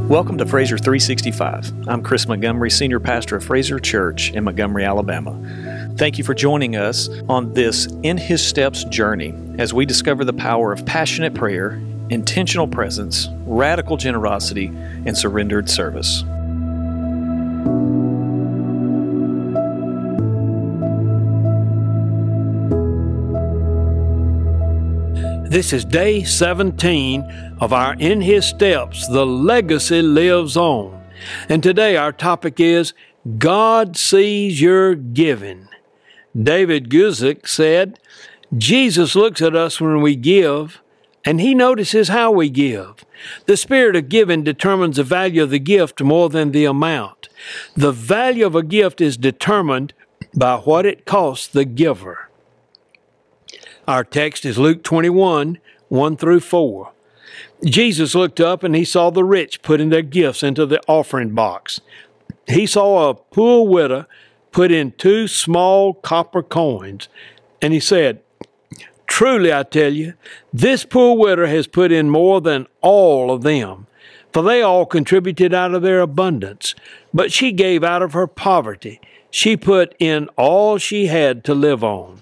Welcome to Fraser 365. I'm Chris Montgomery, Senior Pastor of Fraser Church in Montgomery, Alabama. Thank you for joining us on this In His Steps journey as we discover the power of passionate prayer, intentional presence, radical generosity, and surrendered service. This is day 17 of our In His Steps, The Legacy Lives On. And today our topic is, God Sees Your Giving. David Guzik said, Jesus looks at us when we give, and He notices how we give. The spirit of giving determines the value of the gift more than the amount. The value of a gift is determined by what it costs the giver. Our text is Luke 21, 1 through 4. Jesus looked up and He saw the rich putting their gifts into the offering box. He saw a poor widow put in 2 small copper coins, and He said, "Truly I tell you, this poor widow has put in more than all of them, for they all contributed out of their abundance, but she gave out of her poverty. She put in all she had to live on."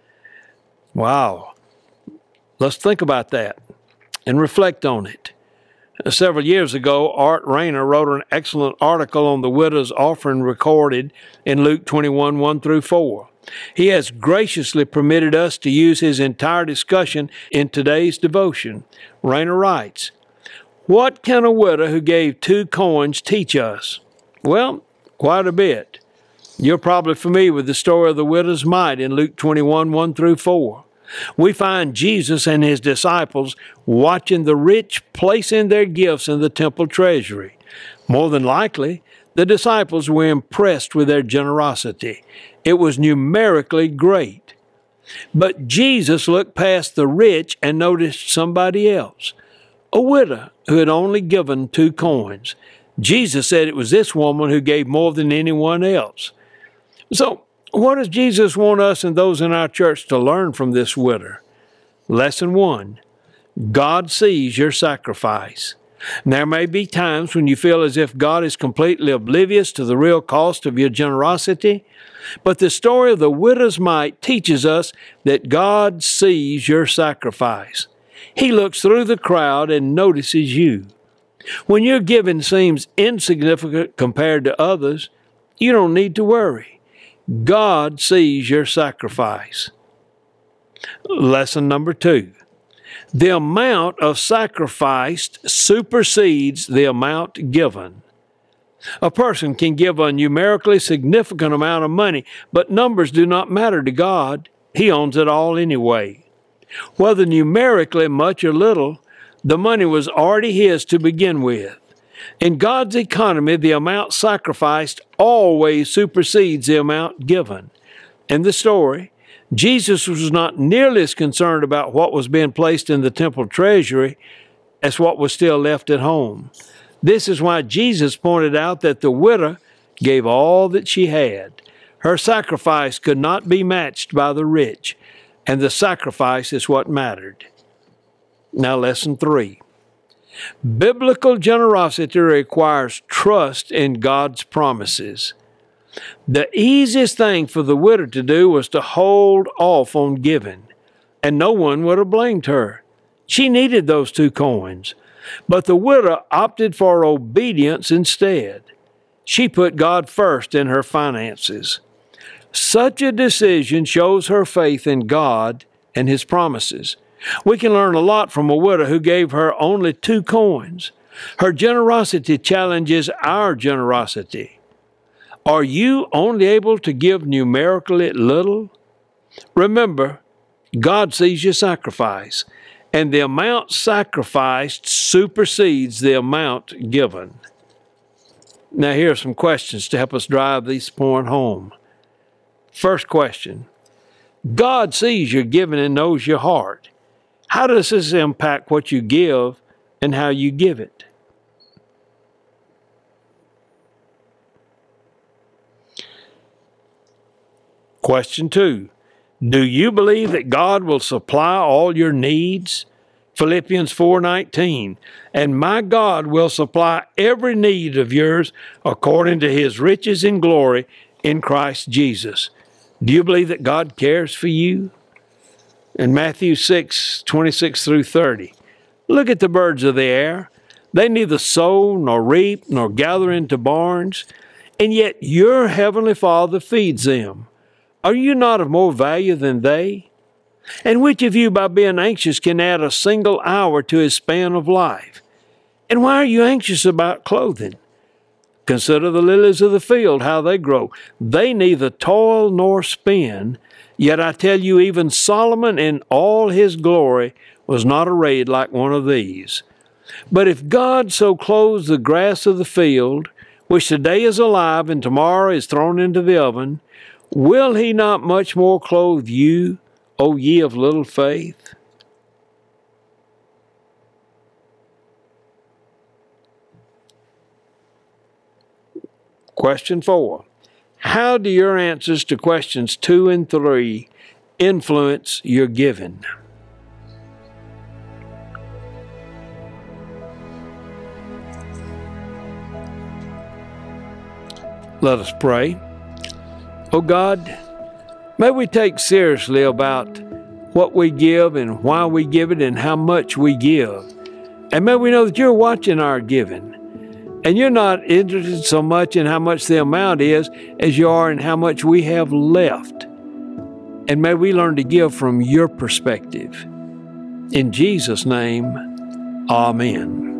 Wow. Let's think about that and reflect on it. Several years ago, Art Rayner wrote an excellent article on the widow's offering recorded in Luke 21, 1 through 4. He has graciously permitted us to use his entire discussion in today's devotion. Rayner writes, "What can a widow who gave 2 coins teach us?" Well, quite a bit. You're probably familiar with the story of the widow's mite in Luke 21, 1 through 4. We find Jesus and His disciples watching the rich place in their gifts in the temple treasury. More than likely, the disciples were impressed with their generosity. It was numerically great. But Jesus looked past the rich and noticed somebody else, a widow who had only given 2 coins. Jesus said it was this woman who gave more than anyone else. So, what does Jesus want us and those in our church to learn from this widow? Lesson 1, God sees your sacrifice. There may be times when you feel as if God is completely oblivious to the real cost of your generosity, but the story of the widow's mite teaches us that God sees your sacrifice. He looks through the crowd and notices you. When your giving seems insignificant compared to others, you don't need to worry. God sees your sacrifice. Lesson number 2. The amount of sacrificed supersedes the amount given. A person can give a numerically significant amount of money, but numbers do not matter to God. He owns it all anyway. Whether numerically much or little, the money was already His to begin with. In God's economy, the amount sacrificed always supersedes the amount given. In the story, Jesus was not nearly as concerned about what was being placed in the temple treasury as what was still left at home. This is why Jesus pointed out that the widow gave all that she had. Her sacrifice could not be matched by the rich, and the sacrifice is what mattered. Now, lesson 3. Biblical generosity requires trust in God's promises. The easiest thing for the widow to do was to hold off on giving, and no one would have blamed her. She needed those 2 coins, but the widow opted for obedience instead. She put God first in her finances. Such a decision shows her faith in God and His promises. We can learn a lot from a widow who gave her only 2 coins. Her generosity challenges our generosity. Are you only able to give numerically little? Remember, God sees your sacrifice, and the amount sacrificed supersedes the amount given. Now, here are some questions to help us drive this point home. First question, God sees your giving and knows your heart. How does this impact what you give and how you give it? Question 2. Do you believe that God will supply all your needs? Philippians 4:19, and my God will supply every need of yours according to his riches in glory in Christ Jesus. Do you believe that God cares for you? In Matthew 6:26 through 30, look at the birds of the air. They neither sow nor reap nor gather into barns, and yet your heavenly Father feeds them. Are you not of more value than they? And which of you, by being anxious, can add a single hour to his span of life? And why are you anxious about clothing? Consider the lilies of the field, how they grow. They neither toil nor spin. Yet I tell you, even Solomon in all his glory was not arrayed like one of these. But if God so clothes the grass of the field, which today is alive and tomorrow is thrown into the oven, will he not much more clothe you, O ye of little faith? Question 4. How do your answers to questions 2 and 3 influence your giving? Let us pray. Oh God, may we take seriously about what we give and why we give it and how much we give. And may we know that you're watching our giving. And you're not interested so much in how much the amount is as you are in how much we have left. And may we learn to give from your perspective. In Jesus' name, amen.